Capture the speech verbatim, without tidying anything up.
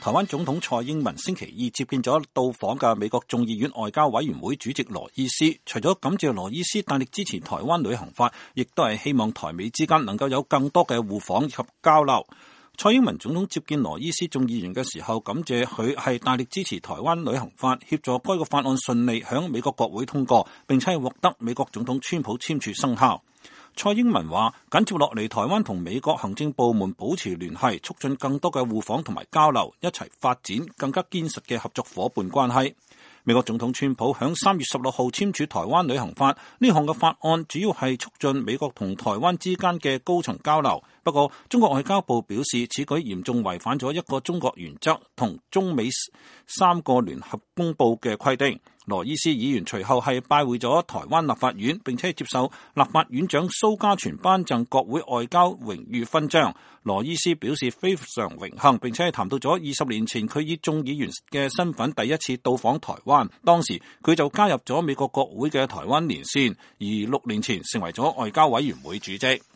台灣總統蔡英文星期二接見咗到訪嘅美國眾議院外交委員會主席羅伊斯，除咗感謝羅伊斯大力支持台灣旅行法，亦都係希望台美之間能夠有更多嘅互訪及交流。蔡英文總統接見羅伊斯眾議員嘅時候，感謝佢係大力支持台灣旅行法，協助該個法案順利響美國國會通過，並且係獲得美國總統川普簽署生效。蔡英文話：緊接落嚟，台灣同美國行政部門保持聯繫，促進更多嘅互訪同埋交流，一齊發展更加堅實嘅合作夥伴關係。美國總統川普響三月十六號簽署台灣旅行法，呢項嘅法案主要係促進美國同台灣之間嘅高層交流。不過，中國外交部表示，此舉嚴重違反咗一個中國原則同中美三個聯合公報嘅規定。羅伊斯議員隨後係拜會咗台灣立法院，並且接受立法院長蘇嘉全頒贈國會外交榮譽勳章。羅伊斯表示非常榮幸，並且係談到咗二十年前佢以眾議員嘅身份第一次到訪台灣，當時佢就加入咗美國國會嘅台灣連線，而六年前成為咗外交委員會主席。